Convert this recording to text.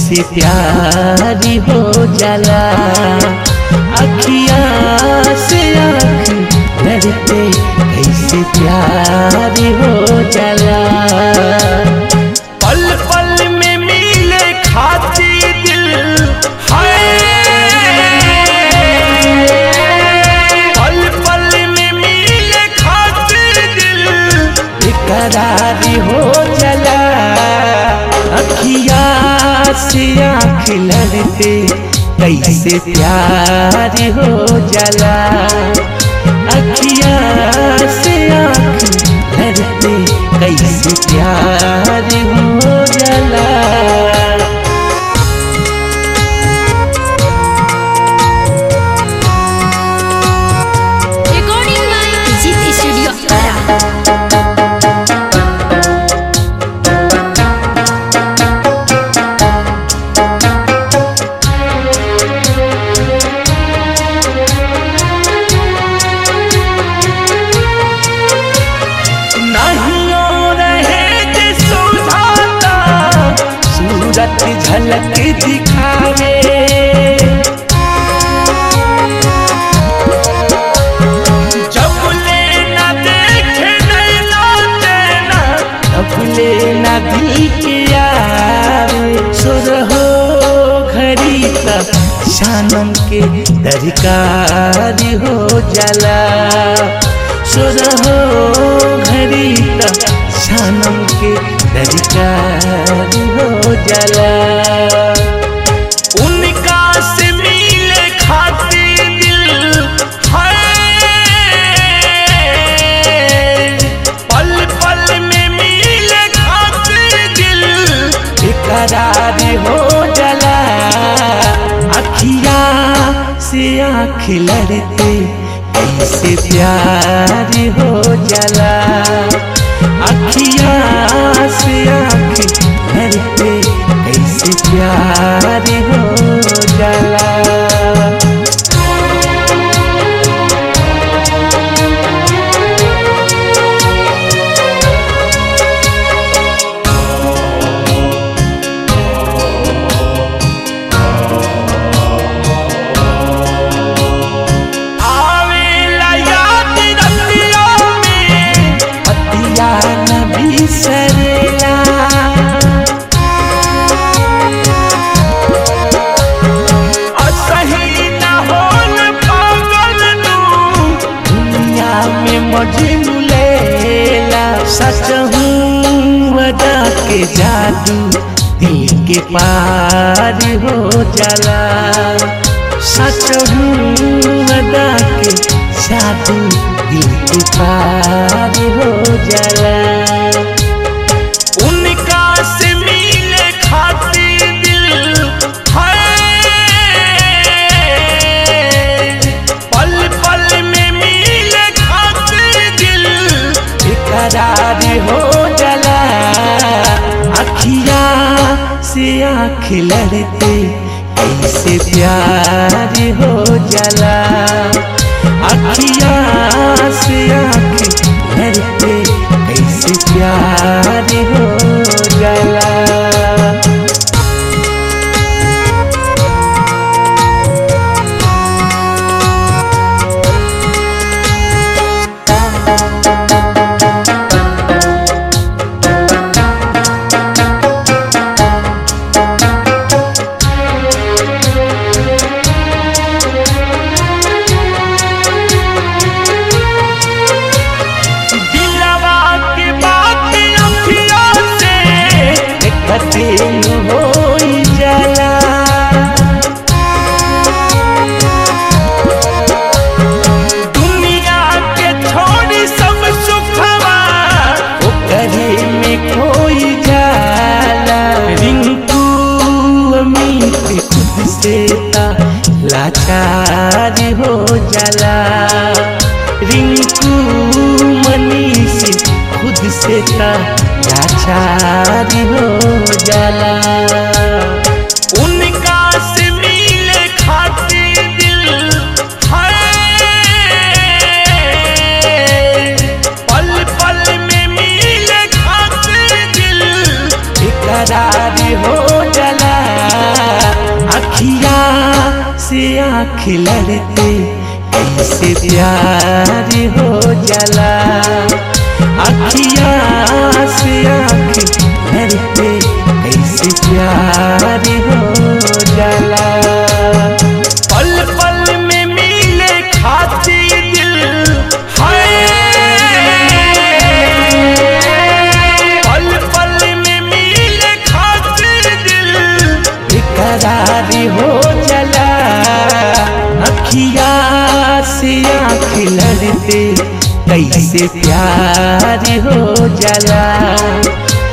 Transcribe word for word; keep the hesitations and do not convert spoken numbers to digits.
कैसे प्यारी हो जाला। अखिया से आँख लड़ते कैसे प्यारी हो जाला। पल पल में मिले खाती दिल है, पल पल में मिले खाती दिल बेकरारी हो जाला। अखिया से आँख लड़ते कैसे प्यारी हो जाला। अखिया से आँख लड़ते कैसे प्यारी हो जाला। Recording by Digit Studio Para। झलक दिखावे जब लेना देखे नैना देना, जब लेना दिल के आवे। सुर हो घड़ी तक शानम के दरकार हो जाला। सुर हो घड़ी तक शानम के दरकार हो जाला। उनका से मिले खाती दिल है, पल पल में मिले खाती दिल बेकरार हो जाला। अखिया से आँख लड़ते कैसे प्यार हो जाला। अखिया से आँख लड़ते कैसे प्यार हो जाला। सच हूँ वदा के जादू दिल के पार हो जाला। सच हूँ वदा के जादू दिल के पार हो जाला। उनका से मिले खाती दिल है, पल पल में मिले खाती दिल बेकरार हो जाला। अखिया से आँख लड़ते कैसे प्यार हो जाला। अखिया से आँख लड़ते कैसे प्यार हो जाला। दुनिया के छोड़ी सब सुखवा ओकरे में खोई जाला। रिंकू अमित खुद से लाचार हो जाला। रिंकू मनीष खुद से लाचार हो जाला। उनका से मिले खाती दिल है, पल पल में मिले खाती दिल बेकरार हो जाला। आँख लड़ते कैसे प्यार हो जाला। अखिया से आँख लड़ते कैसे प्यार हो जाला। पल पल में मिले खाती दिल है, पल पल में मिले खाती दिल बेकरार हो जाला। अखिया से आँख लड़ते कैसे प्यार हो जाला।